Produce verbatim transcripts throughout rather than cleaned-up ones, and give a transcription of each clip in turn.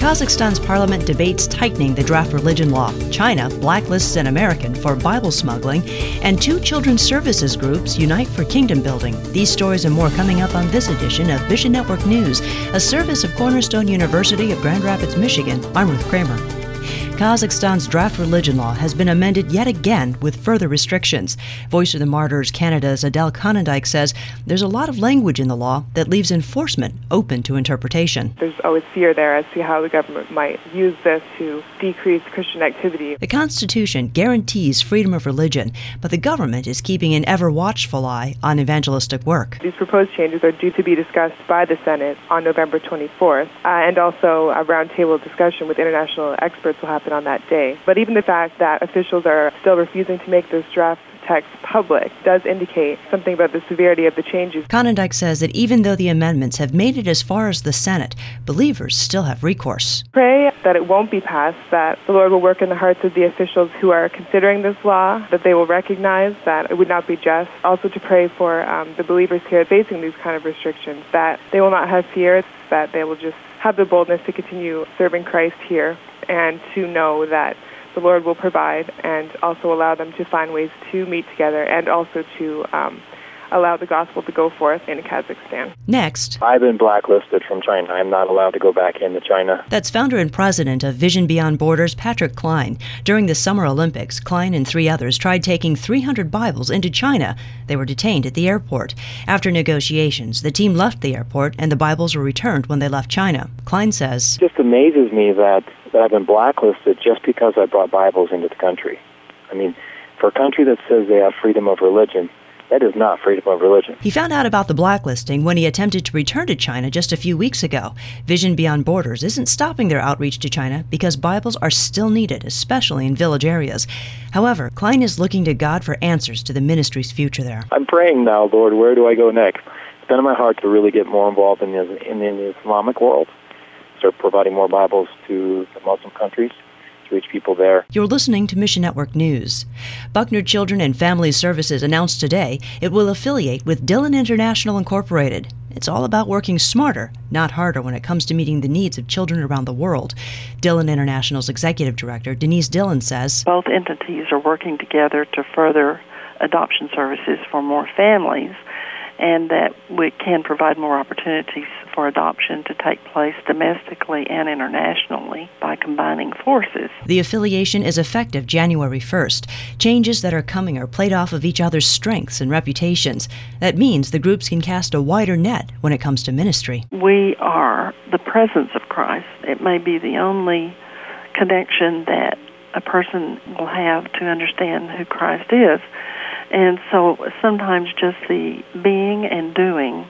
Kazakhstan's parliament debates tightening the draft religion law. China blacklists an American for Bible smuggling. And two children's services groups unite for kingdom building. These stories and more coming up on this edition of Mission Network News, a service of Cornerstone University of Grand Rapids, Michigan. I'm Ruth Kramer. Kazakhstan's draft religion law has been amended yet again with further restrictions. Voice of the Martyrs Canada's Adele Konendijk says there's a lot of language in the law that leaves enforcement open to interpretation. There's always fear there as to how the government might use this to decrease Christian activity. The Constitution guarantees freedom of religion, but the government is keeping an ever-watchful eye on evangelistic work. These proposed changes are due to be discussed by the Senate on November twenty-fourth, uh, and also a roundtable discussion with international experts will happen on that day. But even the fact that officials are still refusing to make this draft text public does indicate something about the severity of the changes. Konendijk says that even though the amendments have made it as far as the Senate, believers still have recourse. Pray that it won't be passed, that the Lord will work in the hearts of the officials who are considering this law, that they will recognize that it would not be just. Also to pray for um, the believers here facing these kind of restrictions, that they will not have fear, that they will just have the boldness to continue serving Christ here, and to know that the Lord will provide and also allow them to find ways to meet together and also to um, allow the gospel to go forth in Kazakhstan. Next, I've been blacklisted from China. I'm not allowed to go back into China. That's founder and president of Vision Beyond Borders, Patrick Klein. During the Summer Olympics, Klein and three others tried taking three hundred Bibles into China. They were detained at the airport. After negotiations, the team left the airport and the Bibles were returned when they left China. Klein says, It just amazes me that, that I've been blacklisted just because I brought Bibles into the country. I mean, for a country that says they have freedom of religion, that is not freedom of religion. He found out about the blacklisting when he attempted to return to China just a few weeks ago. Vision Beyond Borders isn't stopping their outreach to China because Bibles are still needed, especially in village areas. However, Klein is looking to God for answers to the ministry's future there. I'm praying now, Lord, where do I go next? It's been in my heart to really get more involved in the, in the Islamic world, start providing more Bibles to the Muslim countries, reach people there. You're listening to Mission Network News. Buckner Children and Family Services announced today it will affiliate with Dillon International Incorporated. It's all about working smarter, not harder when it comes to meeting the needs of children around the world. Dillon International's executive director, Denise Dillon, says, both entities are working together to further adoption services for more families, and that we can provide more opportunities for adoption to take place domestically and internationally by combining forces. The affiliation is effective January first. Changes that are coming are played off of each other's strengths and reputations. That means the groups can cast a wider net when it comes to ministry. We are the presence of Christ. It may be the only connection that a person will have to understand who Christ is. And so sometimes just the being and doing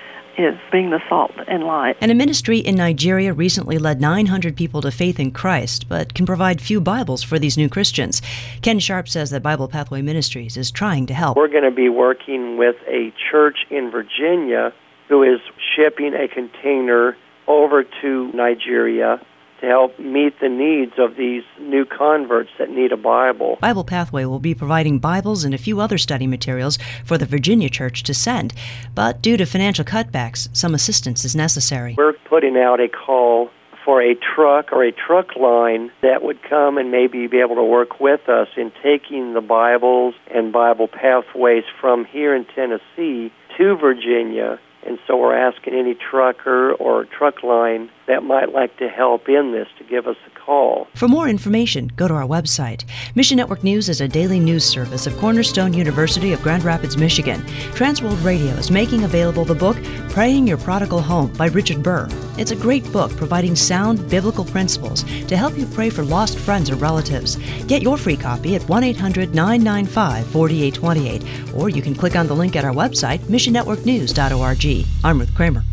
is being the salt and light. And a ministry in Nigeria recently led nine hundred people to faith in Christ, but can provide few Bibles for these new Christians. Ken Sharp says that Bible Pathway Ministries is trying to help. We're going to be working with a church in Virginia who is shipping a container over to Nigeria to help meet the needs of these new converts that need a Bible. Bible Pathway will be providing Bibles and a few other study materials for the Virginia church to send. But due to financial cutbacks, some assistance is necessary. We're putting out a call for a truck or a truck line that would come and maybe be able to work with us in taking the Bibles and Bible Pathways from here in Tennessee to Virginia. And so we're asking any trucker or truck line that might like to help in this to give us a call. For more information, go to our website. Mission Network News is a daily news service of Cornerstone University of Grand Rapids, Michigan. Transworld Radio is making available the book Praying Your Prodigal Home by Richard Burr. It's a great book providing sound biblical principles to help you pray for lost friends or relatives. Get your free copy at one eight hundred nine nine five four eight two eight, or you can click on the link at our website, mission network news dot org. I'm Ruth Kramer.